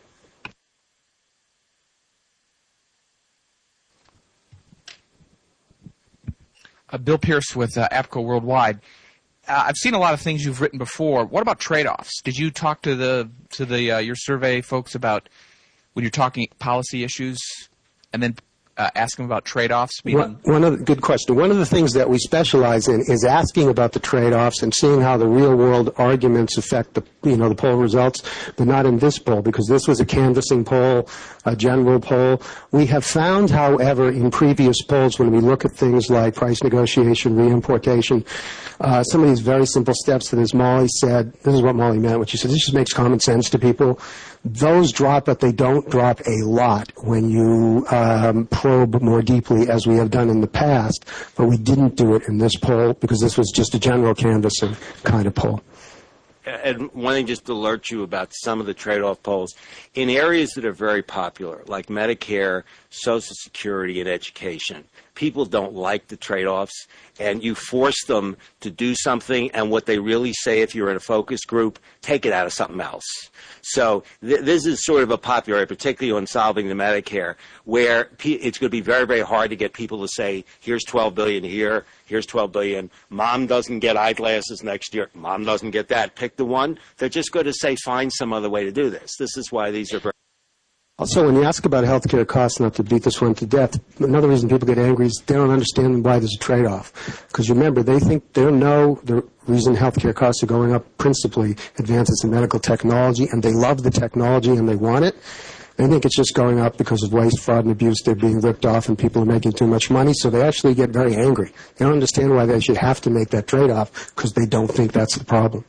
Uh, Bill Pierce with uh, APCO Worldwide. Uh, I've seen a lot of things you've written before. What about trade-offs? Did you talk to the to the uh, your survey folks about when you're talking policy issues, and then uh, ask them about trade-offs? One, one of the, good question. One of the things that we specialize in is asking about the trade-offs and seeing how the real-world arguments affect the you know the poll results, but not in this poll because this was a canvassing poll, a general poll. We have found, however, in previous polls when we look at things like price negotiation, reimportation, uh, some of these very simple steps that, as Molly said, this is what Molly meant when she said this just makes common sense to people. Those drop, but they don't drop a lot when you um, probe more deeply, as we have done in the past. But we didn't do it in this poll because this was just a general canvassing kind of poll. And one thing just to alert you about some of the trade-off polls. In areas that are very popular, like Medicare, Social Security, and education, people don't like the trade-offs, and you force them to do something, and what they really say if you're in a focus group, take it out of something else. So th- this is sort of a popular area, particularly on solving the Medicare, where pe- it's going to be very, very hard to get people to say, here's twelve billion dollars here, here's twelve billion dollars. Mom doesn't get eyeglasses next year. Mom doesn't get that. Pick the one. They're just going to say, find some other way to do this. This is why these are very... Also, when you ask about health care costs, not to beat this one to death, another reason people get angry is they don't understand why there's a trade-off. Because remember, they think they don't know the reason health care costs are going up principally advances in medical technology, and they love the technology and they want it. They think it's just going up because of waste, fraud, and abuse. They're being ripped off and people are making too much money, so they actually get very angry. They don't understand why they should have to make that trade-off because they don't think that's the problem.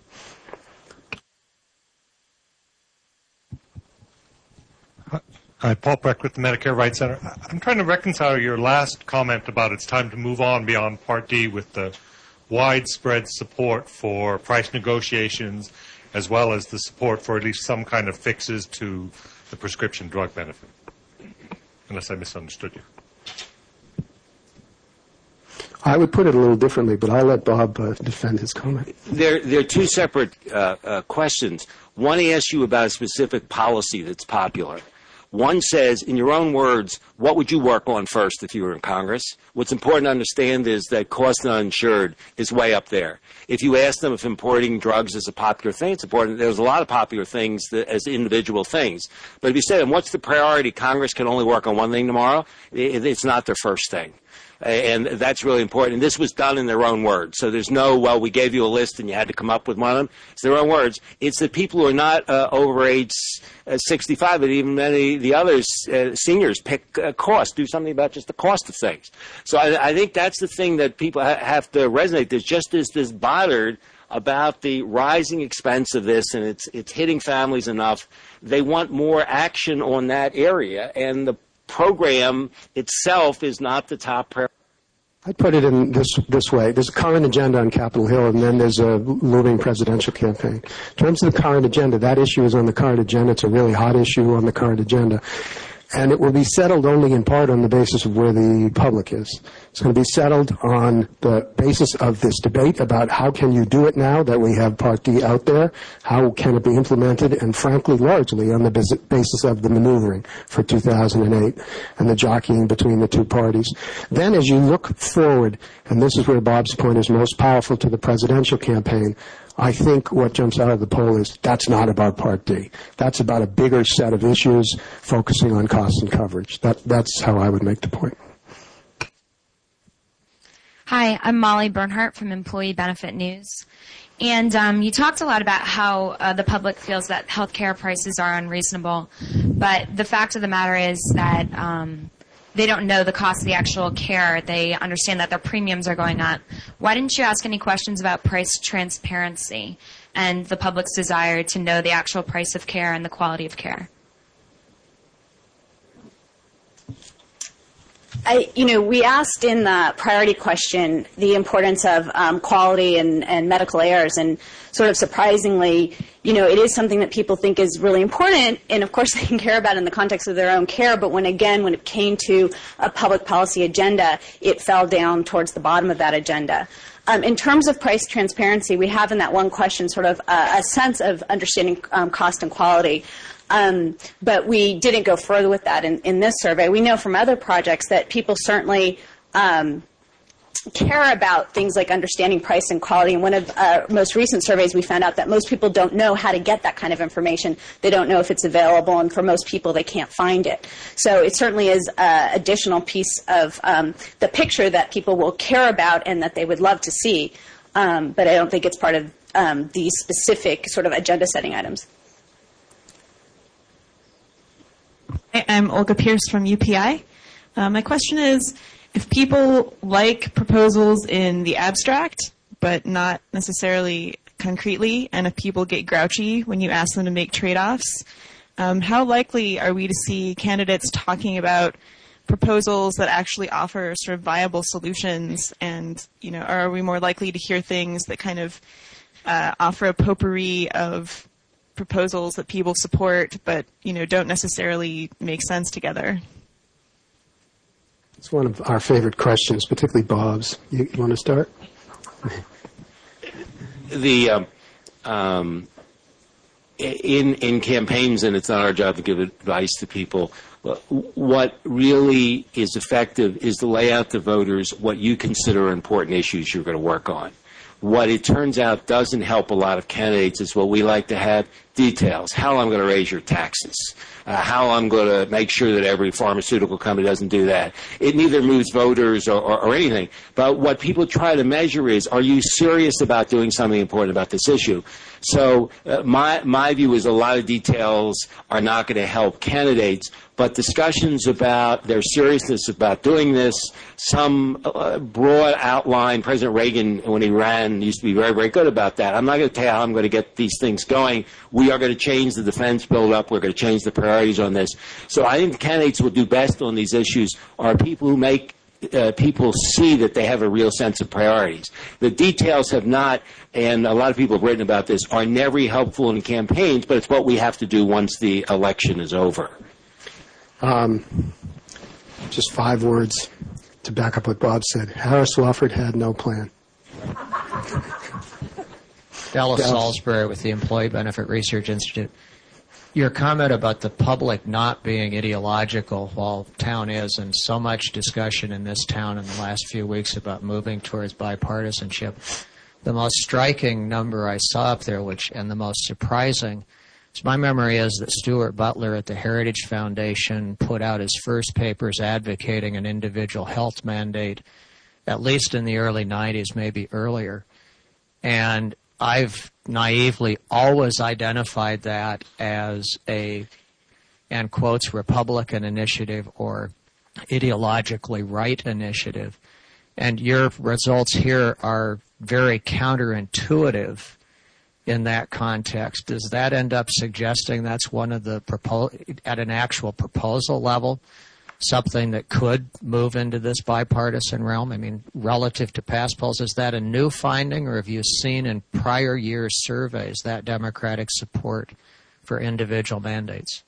Hi, Paul Breck with the Medicare Rights Center. I'm trying to reconcile your last comment about it's time to move on beyond Part D with the widespread support for price negotiations as well as the support for at least some kind of fixes to the prescription drug benefit, unless I misunderstood you. I would put it a little differently, but I'll let Bob uh, defend his comment. There, there are two separate uh, uh, questions. One asks you about a specific policy that's popular. One says, in your own words, what would you work on first if you were in Congress? What's important to understand is that cost of uninsured is way up there. If you ask them if importing drugs is a popular thing, it's important. There's a lot of popular things that, as individual things. But if you say to them, what's the priority? Congress can only work on one thing tomorrow. It, it's not their first thing. And that's really important. And this was done in their own words. So there's no, well, we gave you a list and you had to come up with one of them. It's their own words. It's the people who are not uh, over age uh, sixty-five, but even many of the others, uh, seniors, pick uh, cost, do something about just the cost of things. So I, I think that's the thing that people ha- have to resonate. There's just this, this bothered about the rising expense of this, and it's it's hitting families enough. They want more action on that area, and the program itself is not the top priority. I'd put it in this this way. There's a current agenda on Capitol Hill, and then there's a looming presidential campaign. In terms of the current agenda, that issue is on the current agenda. It's a really hot issue on the current agenda. And it will be settled only in part on the basis of where the public is. It's going to be settled on the basis of this debate about how can you do it now that we have Part D out there, how can it be implemented, and frankly, largely on the basis of the maneuvering for two thousand eight and the jockeying between the two parties. Then as you look forward, and this is where Bob's point is most powerful to the presidential campaign, I think what jumps out of the poll is that's not about Part D. That's about a bigger set of issues focusing on cost and coverage. That, that's how I would make the point. Hi, I'm Molly Bernhardt from Employee Benefit News. And um, you talked a lot about how uh, the public feels that healthcare prices are unreasonable. But the fact of the matter is that um, they don't know the cost of the actual care. They understand that their premiums are going up. Why didn't you ask any questions about price transparency and the public's desire to know the actual price of care and the quality of care? Uh, I, you know, we asked in the priority question the importance of um, quality and, and medical errors, and sort of surprisingly, you know, it is something that people think is really important, and of course they can care about in the context of their own care, but when, again, when it came to a public policy agenda, it fell down towards the bottom of that agenda. Um, in terms of price transparency, we have in that one question sort of a, a sense of understanding um, cost and quality. Um, but we didn't go further with that in, in this survey. We know from other projects that people certainly um, care about things like understanding price and quality. In one of our most recent surveys, we found out that most people don't know how to get that kind of information. They don't know if it's available, and for most people, they can't find it. So it certainly is an additional piece of um, the picture that people will care about and that they would love to see. Um, but I don't think it's part of um, these specific sort of agenda-setting items. I'm Olga Pierce from U P I. Uh, my question is, if people like proposals in the abstract, but not necessarily concretely, and if people get grouchy when you ask them to make trade-offs, um, how likely are we to see candidates talking about proposals that actually offer sort of viable solutions? And, you know, are we more likely to hear things that kind of uh, offer a potpourri of proposals that people support, but, you know, don't necessarily make sense together? It's one of our favorite questions, particularly Bob's. You, you want to start? The um, um, in in campaigns, and it's not our job to give advice to people. What really is effective is to lay out to voters what you consider important issues you're going to work on. What it turns out doesn't help a lot of candidates is what we like to have: details. How I'm going to raise your taxes. Uh, how I'm going to make sure that every pharmaceutical company doesn't do that. It neither moves voters or, or, or anything. But what people try to measure is, are you serious about doing something important about this issue? So uh, my, my view is a lot of details are not going to help candidates, but discussions about their seriousness about doing this, some uh, broad outline. President Reagan, when he ran, used to be very, very good about that. I'm not going to tell you how I'm going to get these things going. We are going to change the defense build-up. We're going to change the priorities on this. So I think the candidates will do best on these issues are people who make uh, people see that they have a real sense of priorities. The details have not, and a lot of people have written about this, are never helpful in campaigns, but it's what we have to do once the election is over. Um, just five words to back up what Bob said. Harris Wofford had no plan. Dallas, Dallas Salisbury with the Employee Benefit Research Institute. Your comment about the public not being ideological while town is, and so much discussion in this town in the last few weeks about moving towards bipartisanship. The most striking number I saw up there, which and the most surprising, so my memory is that Stuart Butler at the Heritage Foundation put out his first papers advocating an individual health mandate, at least in the early nineties, maybe earlier. And I've naively always identified that as a, and quotes, Republican initiative or ideologically right initiative. And your results here are very counterintuitive in that context. Does that end up suggesting that's one of the, propo- at an actual proposal level, something that could move into this bipartisan realm? I mean, relative to past polls, is that a new finding, or have you seen in prior years' surveys that Democratic support for individual mandates?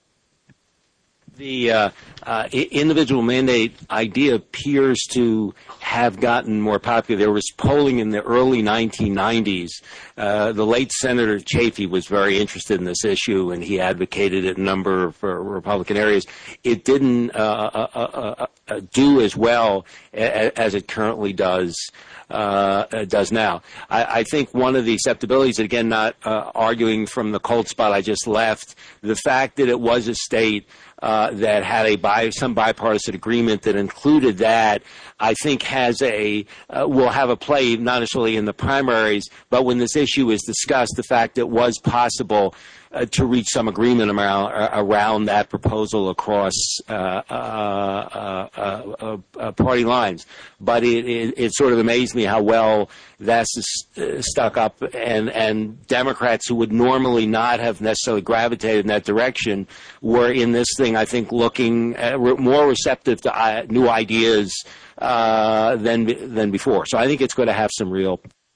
The uh, uh, individual mandate idea appears to have gotten more popular. There was polling in the early nineteen nineties. Uh, the late Senator Chafee was very interested in this issue, and he advocated it in a number of uh, Republican areas. It didn't uh, uh, uh, uh, do as well a- as it currently does uh, does now. I-, I think one of the acceptabilities, again, not uh, arguing from the cold spot I just left, the fact that it was a state Uh, that had a bi- some bipartisan agreement that included that, I think has a uh, will have a play not necessarily in the primaries, but when this issue is discussed, the fact that it was possible uh, to reach some agreement around uh, around that proposal across uh, uh, uh, uh, uh, party lines. But it, it, it sort of amazed me me how well that's uh, stuck up, and, and Democrats who would normally not have necessarily gravitated in that direction were in this thing, I think, looking uh, re- more receptive to uh, new ideas uh, than than before. So I think it's going to have some real.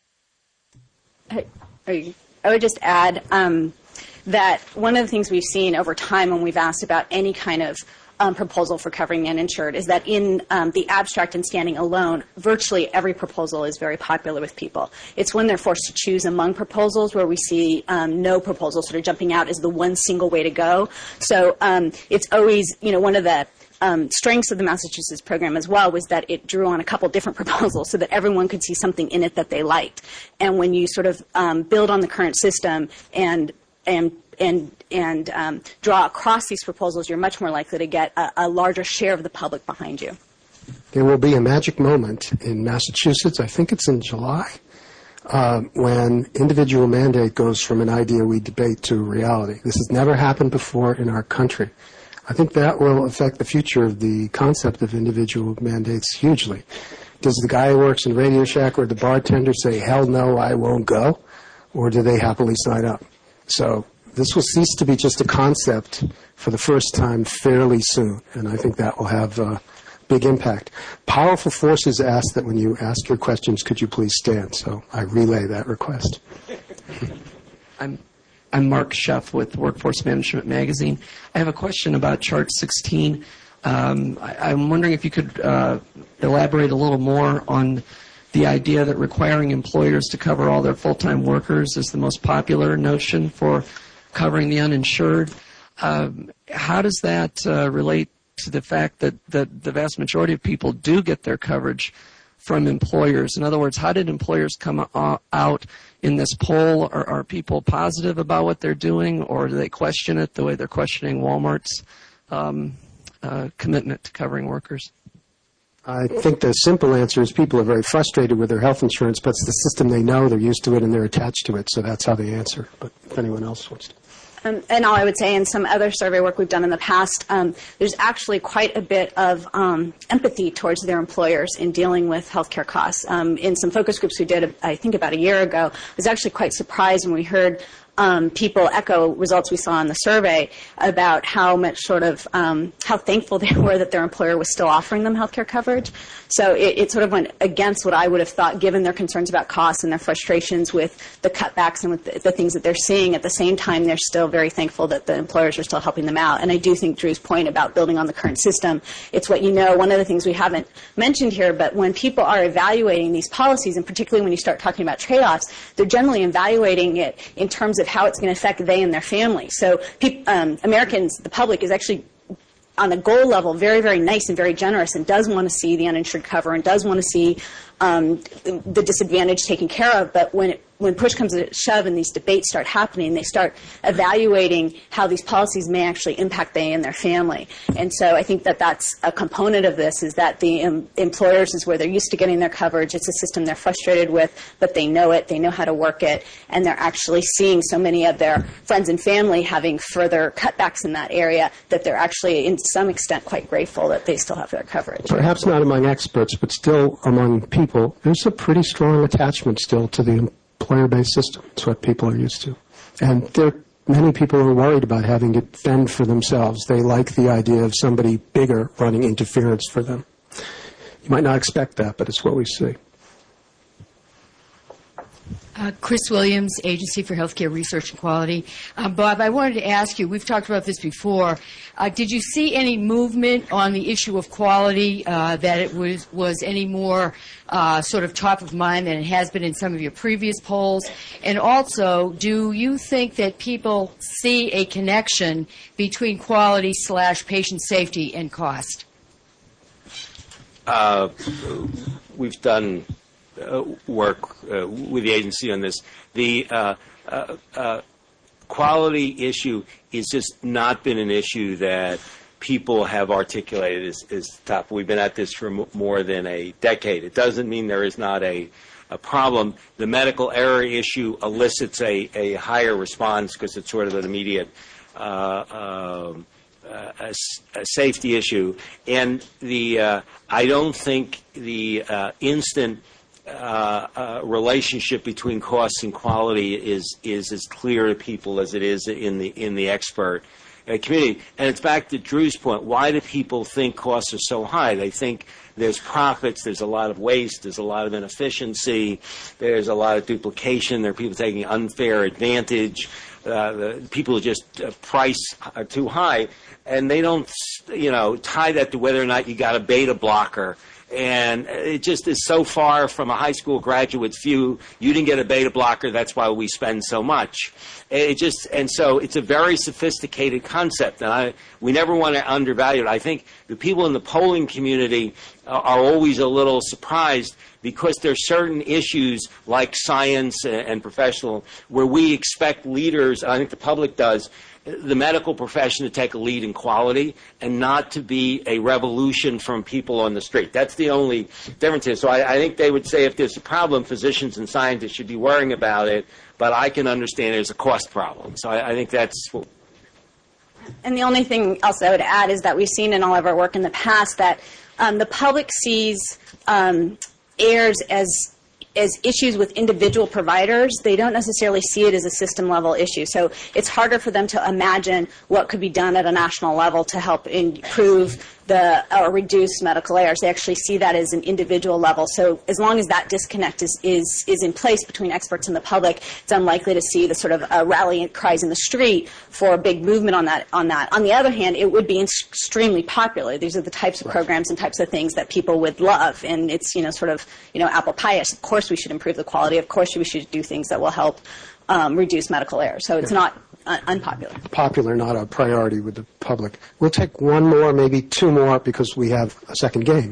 I, I would just add um, that one of the things we've seen over time when we've asked about any kind of Um, proposal for covering the uninsured is that in um, the abstract and standing alone, virtually every proposal is very popular with people. It's when they're forced to choose among proposals where we see um, no proposal sort of jumping out as the one single way to go. So um, it's always, you know, one of the um, strengths of the Massachusetts program as well was that it drew on a couple different proposals so that everyone could see something in it that they liked. And when you sort of um, build on the current system and and and and um, draw across these proposals, you're much more likely to get a, a larger share of the public behind you. There will be a magic moment in Massachusetts, I think it's in July, uh, when individual mandate goes from an idea we debate to reality. This has never happened before in our country. I think that will affect the future of the concept of individual mandates hugely. Does the guy who works in Radio Shack or the bartender say, hell no, I won't go? Or do they happily sign up? So this will cease to be just a concept for the first time fairly soon, and I think that will have a big impact. Powerful Forces ask that when you ask your questions, could you please stand? So I relay that request. I'm I'm Mark Schuff with Workforce Management Magazine. I have a question about Chart sixteen. Um, I, I'm wondering if you could uh, elaborate a little more on the idea that requiring employers to cover all their full-time workers is the most popular notion for covering the uninsured. Um, how does that uh, relate to the fact that, that the vast majority of people do get their coverage from employers? In other words, how did employers come out in this poll? Are, are people positive about what they're doing, or do they question it the way they're questioning Walmart's um, uh, commitment to covering workers? I think the simple answer is people are very frustrated with their health insurance, but it's the system they know, they're used to it, and they're attached to it, so that's how they answer. But if anyone else wants to. Um, and all I would say in some other survey work we've done in the past, um, there's actually quite a bit of um, empathy towards their employers in dealing with healthcare costs. Um, in some focus groups we did, I think about a year ago, I was actually quite surprised when we heard Um, people echo results we saw in the survey about how much sort of um, how thankful they were that their employer was still offering them healthcare coverage. So it, it sort of went against what I would have thought, given their concerns about costs and their frustrations with the cutbacks and with the, the things that they're seeing. At the same time, they're still very thankful that the employers are still helping them out. And I do think Drew's point about building on the current system, it's what you know. One of the things we haven't mentioned here, but when people are evaluating these policies, and particularly when you start talking about trade-offs, they're generally evaluating it in terms of how it's going to affect they and their family. So peop, um, Americans, the public, is actually on the goal level very, very nice and very generous and does want to see the uninsured cover and does want to see um, the disadvantaged taken care of. But when it, when push comes to shove and these debates start happening, they start evaluating how these policies may actually impact they and their family. And so I think that that's a component of this, is that the um, employers is where they're used to getting their coverage. It's a system they're frustrated with, but they know it, they know how to work it, and they're actually seeing so many of their friends and family having further cutbacks in that area that they're actually, in some extent, quite grateful that they still have their coverage. Perhaps not among experts, but still among people, there's a pretty strong attachment still to the employer-based system. It's what people are used to. And there are many people who are worried about having to fend for themselves. They like the idea of somebody bigger running interference for them. You might not expect that, but it's what we see. Uh, Chris Williams, Agency for Healthcare Research and Quality. Uh, Bob, I wanted to ask you, we've talked about this before, uh, did you see any movement on the issue of quality, uh, that it was, was any more uh, sort of top of mind than it has been in some of your previous polls? And also, do you think that people see a connection between quality slash patient safety and cost? Uh, we've done Uh, work uh, with the agency on this. The uh, uh, uh, quality issue has just not been an issue that people have articulated as, as top. We've been at this for m- more than a decade. It doesn't mean there is not a, a problem. The medical error issue elicits a, a higher response because it's sort of an immediate uh, um, uh, a, a safety issue. And the uh, I don't think the uh, instant uh, uh, relationship between costs and quality is is as clear to people as it is in the in the expert uh, community. And it's back to Drew's point. Why do people think costs are so high? They think there's profits, there's a lot of waste, there's a lot of inefficiency, there's a lot of duplication, there are people taking unfair advantage, uh, the people just uh, price are too high, and they don't, you know, tie that to whether or not you got a beta blocker. And it just is so far from a high school graduate's view. You didn't get a beta blocker, that's why we spend so much. It just, and so it's a very sophisticated concept, and I, we never want to undervalue it. I think the people in the polling community are, are always a little surprised because there are certain issues like science and, and professional where we expect leaders, and I think the public does, the medical profession to take a lead in quality and not to be a revolution from people on the street. That's the only difference here. So I, I think they would say if there's a problem, physicians and scientists should be worrying about it, but I can understand there's a cost problem. So I, I think that's... What... And the only thing else I would add is that we've seen in all of our work in the past that um, the public sees um, errors as as issues with individual providers. They don't necessarily see it as a system-level issue. So it's harder for them to imagine what could be done at a national level to help improve the or reduce medical errors. They actually see that as an individual level. So as long as that disconnect is, is, is in place between experts and the public, it's unlikely to see the sort of uh, rallying cries in the street for a big movement on that. On that. On the other hand, it would be extremely popular. These are the types of programs and types of things that people would love. And it's, you know, sort of, you know, apple pie-ish. Of course we should improve the quality. Of course we should do things that will help um, reduce medical errors. So it's yeah. not uh, unpopular. Popular, not a priority with the public. We'll take one more, maybe two more, because we have a second game.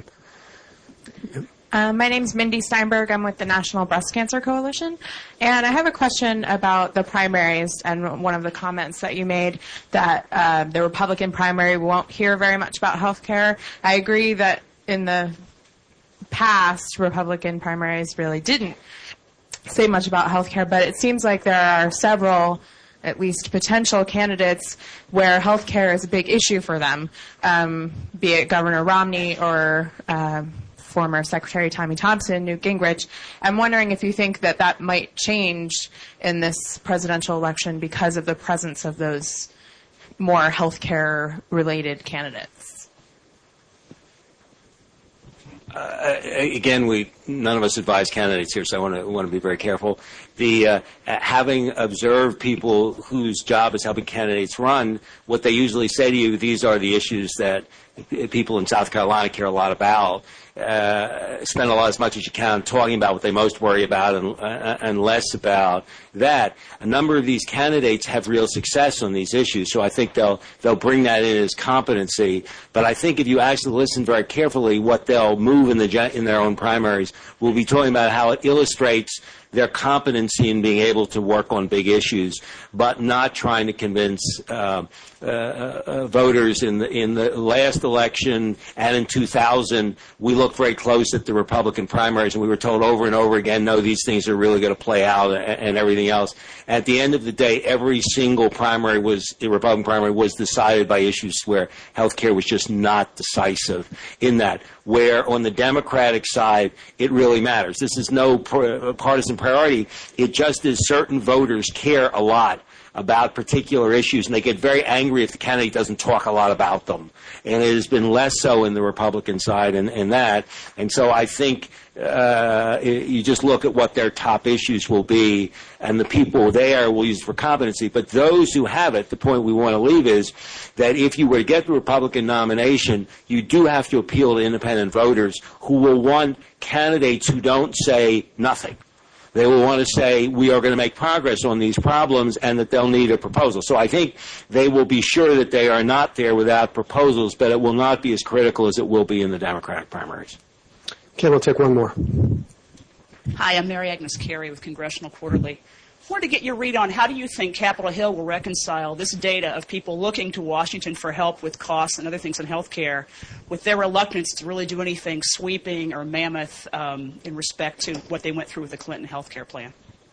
Uh, my name's Mindy Steinberg. I'm with the National Breast Cancer Coalition. And I have a question about the primaries and one of the comments that you made that uh, the Republican primary won't hear very much about health care. I agree that in the past, Republican primaries really didn't say much about health care, but it seems like there are several, at least potential candidates where health care is a big issue for them, um, be it Governor Romney or uh, former Secretary Tommy Thompson, Newt Gingrich. I'm wondering if you think that that might change in this presidential election because of the presence of those more health care related candidates. Uh, again, we none of us advise candidates here, so I want to want to be very careful. The uh, having observed people whose job is helping candidates run, what they usually say to you, these are the issues that people in South Carolina care a lot about. Uh, spend a lot as much as you can talking about what they most worry about and, uh, and less about that. A number of these candidates have real success on these issues, so I think they'll they'll bring that in as competency. But I think if you actually listen very carefully, what they'll move in the in their own primaries will be talking about how it illustrates their competency in being able to work on big issues, but not trying to convince uh, uh, uh, voters. In the in the last election and in two thousand, we looked very close at the Republican primaries, and we were told over and over again, no, these things are really going to play out, and, and everything else. At the end of the day, every single primary was the Republican primary was decided by issues where health care was just not decisive in that. Where on the Democratic side, it really matters. This is no partisan priority. It just is certain voters care a lot about particular issues, and they get very angry if the candidate doesn't talk a lot about them. And it has been less so in the Republican side in, in that. And so I think uh, you just look at what their top issues will be, and the people there will use for competency. But those who have it, the point we want to leave is that if you were to get the Republican nomination, you do have to appeal to independent voters who will want candidates who don't say nothing. They will want to say, we are going to make progress on these problems, and that they'll need a proposal. So I think they will be sure that they are not there without proposals, but it will not be as critical as it will be in the Democratic primaries. Okay, we'll take one more. Hi, I'm Mary Agnes Carey with Congressional Quarterly. I wanted to get your read on how do you think Capitol Hill will reconcile this data of people looking to Washington for help with costs and other things in health care with their reluctance to really do anything sweeping or mammoth um, in respect to what they went through with the Clinton health care plan?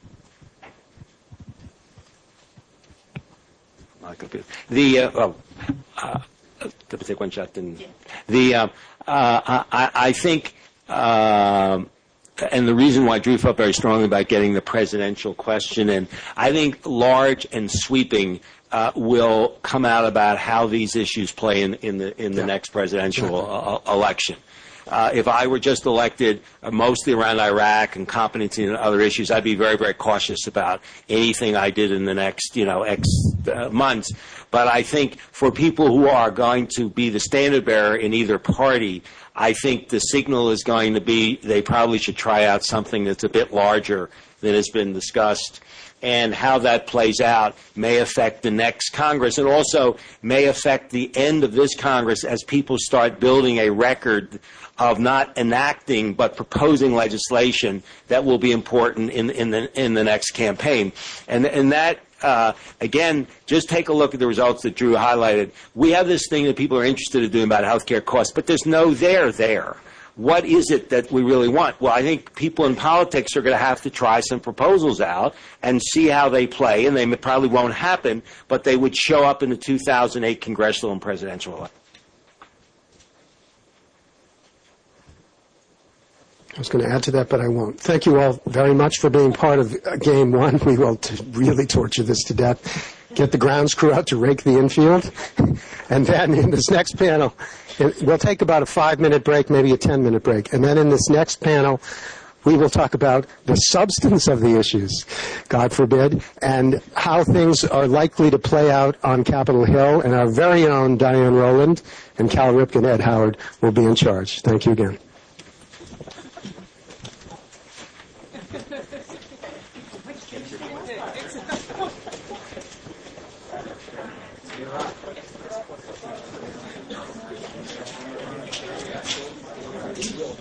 The uh, oh, uh, let me take one shot. Then the uh, uh, I, I think. Uh, and the reason why Drew felt very strongly about getting the presidential question in, I think large and sweeping uh, will come out about how these issues play in, in the in the yeah. next presidential uh, election. Uh, if I were just elected uh, mostly around Iraq and competency and other issues, I'd be very, very cautious about anything I did in the next, you know, X uh, months. But I think for people who are going to be the standard bearer in either party, I think the signal is going to be they probably should try out something that's a bit larger than has been discussed. And how that plays out may affect the next Congress and also may affect the end of this Congress as people start building a record of not enacting but proposing legislation that will be important in, in, the, in the next campaign. And, and that, uh, again, just take a look at the results that Drew highlighted. We have this thing that people are interested in doing about health care costs, but there's no there there. What is it that we really want? Well, I think people in politics are going to have to try some proposals out and see how they play, and they probably won't happen, but they would show up in the two thousand eight congressional and presidential election. I was going to add to that, but I won't. Thank you all very much for being part of uh, game one. We will t- really torture this to death. Get the grounds crew out to rake the infield. And then in this next panel, it, we'll take about a five-minute break, maybe a ten-minute break. And then in this next panel, we will talk about the substance of the issues, God forbid, and how things are likely to play out on Capitol Hill. And our very own Diane Rowland and Cal Ripken, Ed Howard, will be in charge. Thank you again. Thank you.